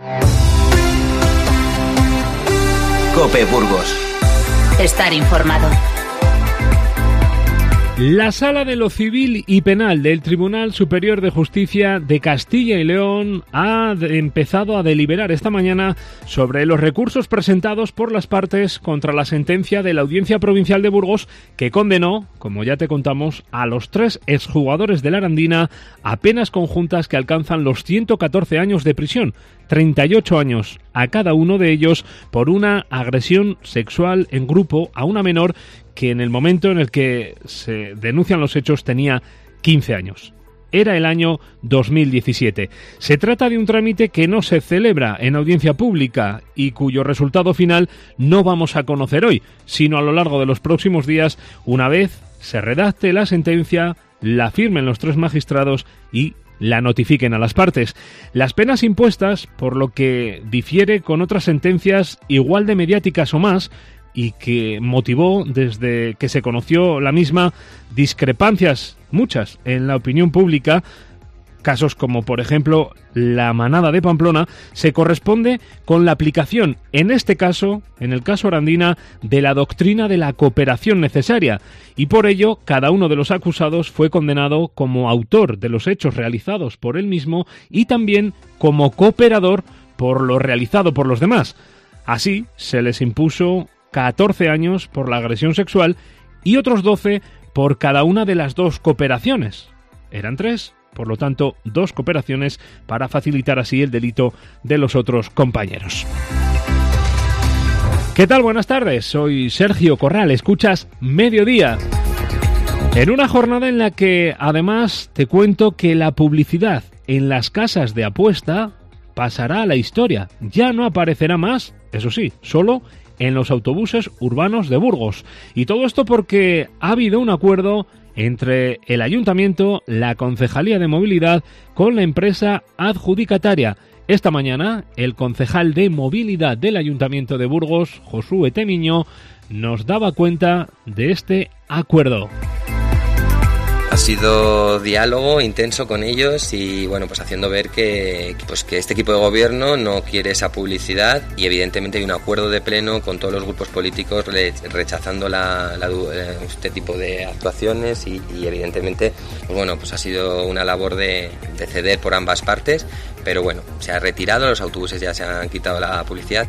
COPE Burgos. Estar informado. La Sala de lo Civil y Penal del Tribunal Superior de Justicia de Castilla y León ha empezado a deliberar esta mañana sobre los recursos presentados por las partes contra la sentencia de la Audiencia Provincial de Burgos que condenó, como ya te contamos, a los 3 exjugadores de la Arandina a penas conjuntas que alcanzan los 114 años de prisión, 38 años a cada uno de ellos por una agresión sexual en grupo a una menor que en el momento en el que se denuncian los hechos tenía 15 años. Era el año 2017. Se trata de un trámite que no se celebra en audiencia pública y cuyo resultado final no vamos a conocer hoy, sino a lo largo de los próximos días, una vez se redacte la sentencia, la firmen los 3 magistrados y la notifiquen a las partes. Las penas impuestas, por lo que difiere con otras sentencias igual de mediáticas o más, y que motivó desde que se conoció la misma discrepancias, muchas, en la opinión pública, casos como por ejemplo la Manada de Pamplona, se corresponde con la aplicación, en este caso, en el caso Arandina, de la doctrina de la cooperación necesaria, y por ello cada uno de los acusados fue condenado como autor de los hechos realizados por él mismo y también como cooperador por lo realizado por los demás. Así se les impuso 14 años por la agresión sexual y otros 12 por cada una de las 2 cooperaciones. Eran 3, por lo tanto 2 cooperaciones para facilitar así el delito de los otros compañeros. ¿Qué tal? Buenas tardes, soy Sergio Corral, escuchas Mediodía. En una jornada en la que además te cuento que la publicidad en las casas de apuesta pasará a la historia. Ya no aparecerá más, eso sí, solo en los autobuses urbanos de Burgos. Y todo esto porque ha habido un acuerdo entre el Ayuntamiento, la Concejalía de Movilidad, con la empresa adjudicataria. Esta mañana, el concejal de Movilidad del Ayuntamiento de Burgos, Josué Temiño, nos daba cuenta de este acuerdo. Ha sido diálogo intenso con ellos y bueno, pues haciendo ver que este equipo de gobierno no quiere esa publicidad y evidentemente hay un acuerdo de pleno con todos los grupos políticos rechazando este tipo de actuaciones y evidentemente pues bueno, pues ha sido una labor de ceder por ambas partes, pero bueno, se ha retirado, los autobuses ya se han quitado la publicidad.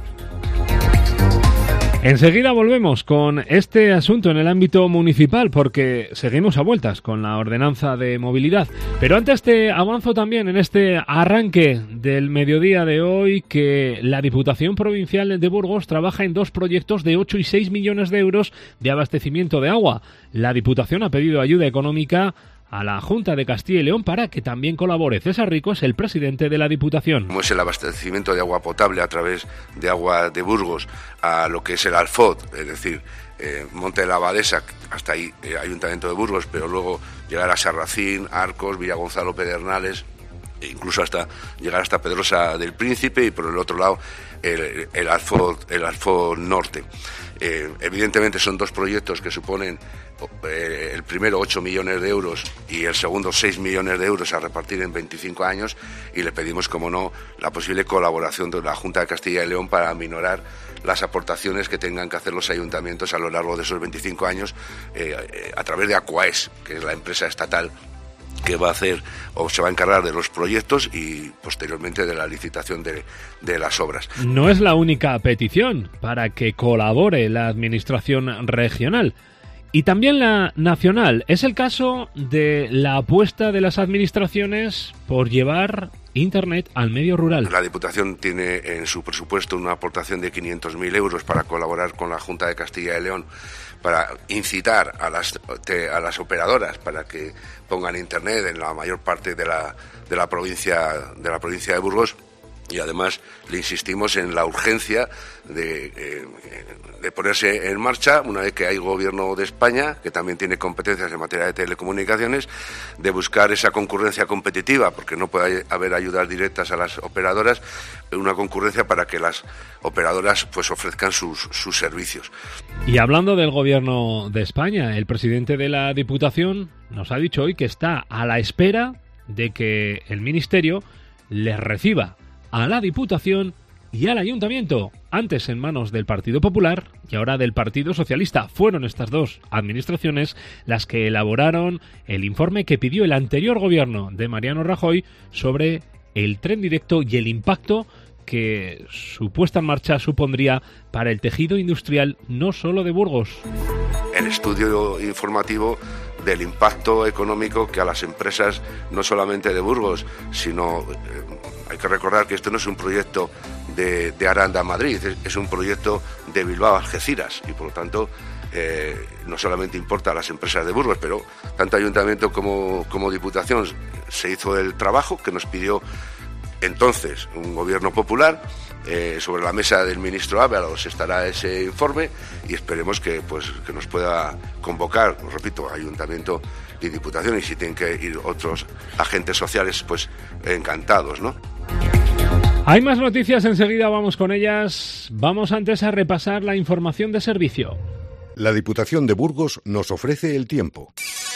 Enseguida volvemos con este asunto en el ámbito municipal porque seguimos a vueltas con la ordenanza de movilidad. Pero antes te avanzo también en este arranque del mediodía de hoy que la Diputación Provincial de Burgos trabaja en 2 proyectos de 8 y 6 millones de euros de abastecimiento de agua. La Diputación ha pedido ayuda económica a la Junta de Castilla y León para que también colabore. César Rico es el presidente de la Diputación. Como es el abastecimiento de agua potable a través de Agua de Burgos a lo que es el Alfot, es decir, Monte de la Abadesa, hasta ahí Ayuntamiento de Burgos, pero luego llegar a Sarracín, Arcos, Villagonzalo, Pedernales, e incluso hasta llegar hasta Pedrosa del Príncipe y por el otro lado el Alfot Norte. Evidentemente son 2 proyectos que suponen el primero 8 millones de euros y el segundo 6 millones de euros a repartir en 25 años y le pedimos, como no, la posible colaboración de la Junta de Castilla y León para aminorar las aportaciones que tengan que hacer los ayuntamientos a lo largo de esos 25 años a través de Aquaes, que es la empresa estatal que va a hacer o se va a encargar de los proyectos y posteriormente de la licitación de las obras. No es la única petición para que colabore la administración regional y también la nacional. Es el caso de la apuesta de las administraciones por llevar Internet al medio rural. La Diputación tiene en su presupuesto una aportación de 500.000 euros para colaborar con la Junta de Castilla y León para incitar a las operadoras para que pongan Internet en la mayor parte de la provincia de Burgos. Y además le insistimos en la urgencia de ponerse en marcha, una vez que hay gobierno de España, que también tiene competencias en materia de telecomunicaciones, de buscar esa concurrencia competitiva, porque no puede haber ayudas directas a las operadoras, una concurrencia para que las operadoras pues ofrezcan sus servicios. Y hablando del gobierno de España, el presidente de la Diputación nos ha dicho hoy que está a la espera de que el Ministerio les reciba a la Diputación y al Ayuntamiento, antes en manos del Partido Popular y ahora del Partido Socialista. Fueron estas dos administraciones las que elaboraron el informe que pidió el anterior gobierno de Mariano Rajoy sobre el tren directo y el impacto que su puesta en marcha supondría para el tejido industrial no solo de Burgos. El estudio informativo del impacto económico que a las empresas, no solamente de Burgos, sino hay que recordar que esto no es un proyecto de Aranda a Madrid, es un proyecto de Bilbao a Algeciras y por lo tanto no solamente importa a las empresas de Burgos, pero tanto Ayuntamiento como Diputación se hizo el trabajo que nos pidió entonces un gobierno popular. Sobre la mesa del ministro Ábalos estará ese informe y esperemos que nos pueda convocar, repito, Ayuntamiento y Diputación, y si tienen que ir otros agentes sociales, pues encantados, ¿no? Hay más noticias, enseguida vamos con ellas. Vamos antes a repasar la información de servicio. La Diputación de Burgos nos ofrece el tiempo.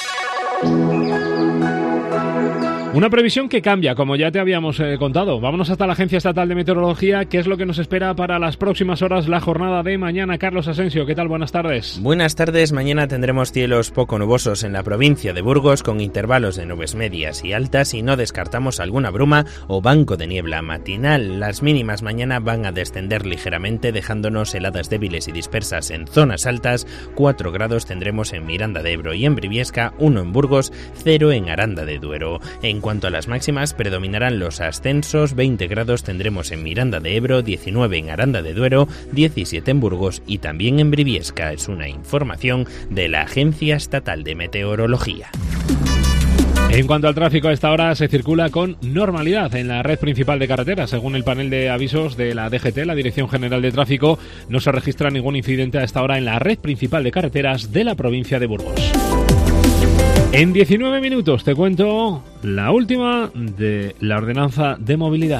Una previsión que cambia, como ya te habíamos contado. Vámonos hasta la Agencia Estatal de Meteorología, que es lo que nos espera para las próximas horas, la jornada de mañana. Carlos Asensio, ¿qué tal? Buenas tardes. Buenas tardes. Mañana tendremos cielos poco nubosos en la provincia de Burgos, con intervalos de nubes medias y altas, y no descartamos alguna bruma o banco de niebla matinal. Las mínimas mañana van a descender ligeramente, dejándonos heladas débiles y dispersas en zonas altas. 4 grados tendremos en Miranda de Ebro y en Briviesca, 1 en Burgos, 0 en Aranda de Duero. En cuanto a las máximas, predominarán los ascensos. 20 grados tendremos en Miranda de Ebro, 19 en Aranda de Duero, 17 en Burgos y también en Briviesca. Es una información de la Agencia Estatal de Meteorología. En cuanto al tráfico, a esta hora se circula con normalidad en la red principal de carreteras. Según el panel de avisos de la DGT, la Dirección General de Tráfico, no se registra ningún incidente a esta hora en la red principal de carreteras de la provincia de Burgos. En 19 minutos te cuento la última de la ordenanza de movilidad.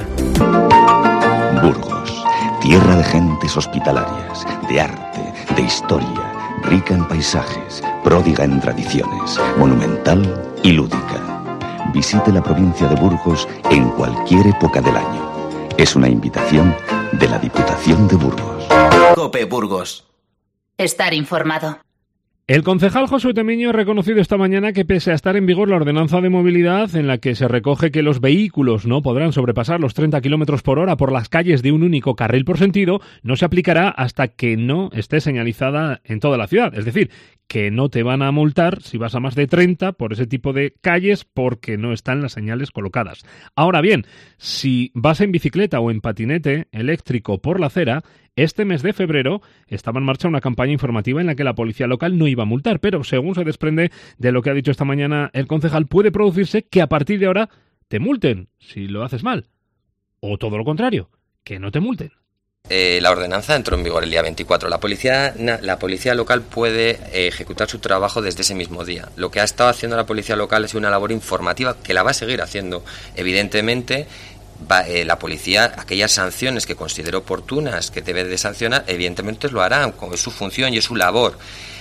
Burgos, tierra de gentes hospitalarias, de arte, de historia, rica en paisajes, pródiga en tradiciones, monumental y lúdica. Visite la provincia de Burgos en cualquier época del año. Es una invitación de la Diputación de Burgos. COPE Burgos. Estar informado. El concejal Josué Temiño ha reconocido esta mañana que pese a estar en vigor la ordenanza de movilidad en la que se recoge que los vehículos no podrán sobrepasar los 30 km por hora por las calles de un único carril por sentido, no se aplicará hasta que no esté señalizada en toda la ciudad. Es decir, que no te van a multar si vas a más de 30 por ese tipo de calles porque no están las señales colocadas. Ahora bien, si vas en bicicleta o en patinete eléctrico por la acera, este mes de febrero estaba en marcha una campaña informativa en la que la policía local no iba a multar, pero según se desprende de lo que ha dicho esta mañana el concejal, puede producirse que a partir de ahora te multen si lo haces mal. O todo lo contrario, que no te multen. La ordenanza entró en vigor el día 24. La policía local puede ejecutar su trabajo desde ese mismo día. Lo que ha estado haciendo la policía local es una labor informativa que la va a seguir haciendo. Evidentemente, la policía, aquellas sanciones que considere oportunas que debe de sancionar, evidentemente lo harán, es su función y es su labor.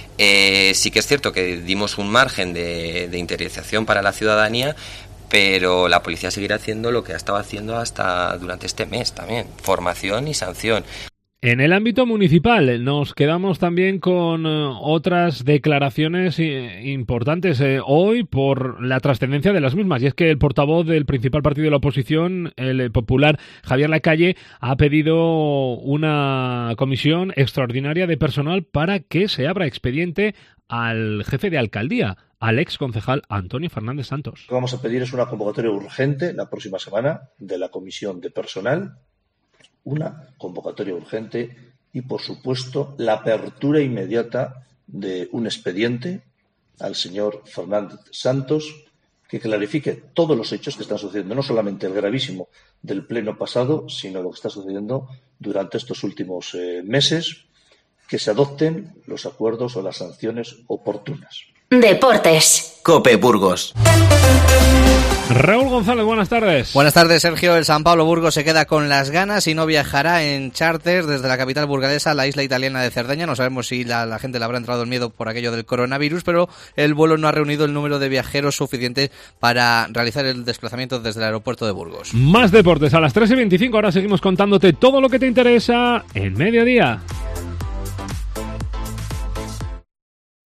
Sí que es cierto que dimos un margen de interiorización para la ciudadanía, pero la policía seguirá haciendo lo que ha estado haciendo hasta durante este mes también, formación y sanción. En el ámbito municipal nos quedamos también con otras declaraciones importantes hoy por la trascendencia de las mismas, y es que el portavoz del principal partido de la oposición, el popular Javier Lacalle, ha pedido una comisión extraordinaria de personal para que se abra expediente al jefe de alcaldía, al ex concejal Antonio Fernández Santos. Lo que vamos a pedir es una convocatoria urgente la próxima semana de la comisión de personal, una convocatoria urgente y, por supuesto, la apertura inmediata de un expediente al señor Fernández Santos que clarifique todos los hechos que están sucediendo, no solamente el gravísimo del pleno pasado, sino lo que está sucediendo durante estos últimos meses, que se adopten los acuerdos o las sanciones oportunas. Deportes. COPE Burgos. Raúl González, buenas tardes. Buenas tardes, Sergio. El San Pablo Burgos se queda con las ganas y no viajará en charter desde la capital burgalesa a la isla italiana de Cerdeña. No sabemos si la gente le habrá entrado el miedo por aquello del coronavirus, pero el vuelo no ha reunido el número de viajeros suficiente para realizar el desplazamiento desde el aeropuerto de Burgos. Más deportes a las 3:25. Ahora seguimos contándote todo lo que te interesa en Mediodía.